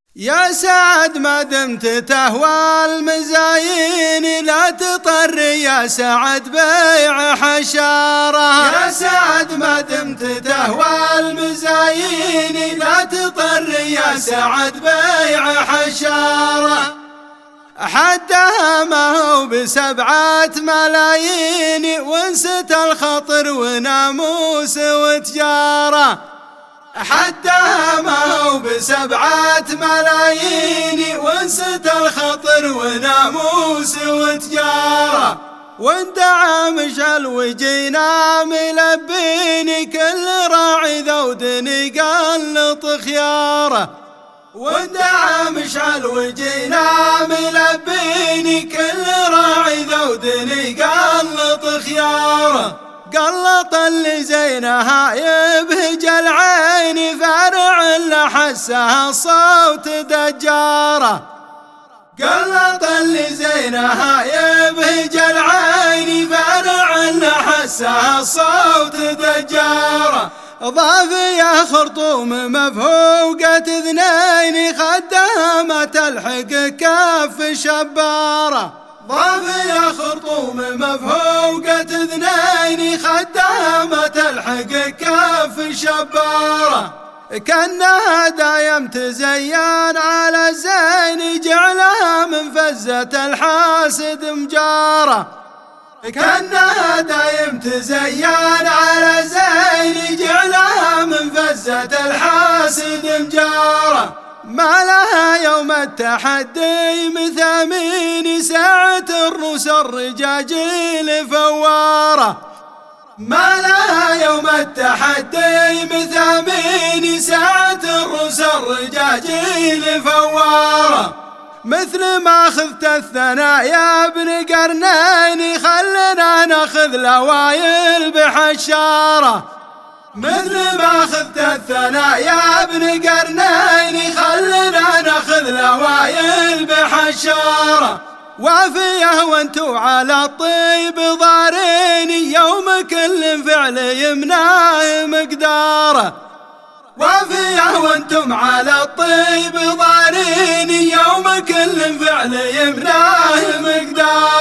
يا سعد ما دمت تهوى المزاين لا تطر يا سعد بيع حشارة. يا سعد ما دمت تهوى المزاين لا تطر يا سعد بيع حشارة. حدها ما هو ب7 ملايين وانست الخطر وناموس وتجارة. حدها ما هو ب7 ملايين وانست الخطر وناموس وتجارة. واندعى مشعل وجينا ملبين كل راعي ذودني قلط خياره. واندعى مشعل وجينا ملبين كل راعي ذودني قلط خياره. قلط اللي زينها يبهج العين فارع لحسها صوت دجارة. قلط اللي زينها يبهج العين فارع لحسها صوت دجارة. ضافية خرطوم مفهوقة 2 خدها ما تلحق كف شبارة. ضافية خرطوم مفهوقة 2 خدها ما تلحق كف شبارة. كأنها دايم تزين على الزين جعلها من فزة الحاسد مجارة. كأنها دايم تزين على الزين جعلها من فزة الحاسد مجارة. ما لها يوم التحدي مثامين ساعة الروس الرجاجيل فوارة. ما لها يوم التحدي مثامين ساعة الروس الرجاجيل فوارة. مثل ما خذت الثنايا ابن قرنين خلنا ناخذ لوايل بحشارة. مثل ما خذت الثنايا ابن قرنين خلنا ناخذ لوايل بحشارة. وافيه وانتو على الطيب ضارين يوم كل فعل يمناه مقداره. وافيه وانتم على الطيب ضارين يوم كل فعل يمناه مقداره.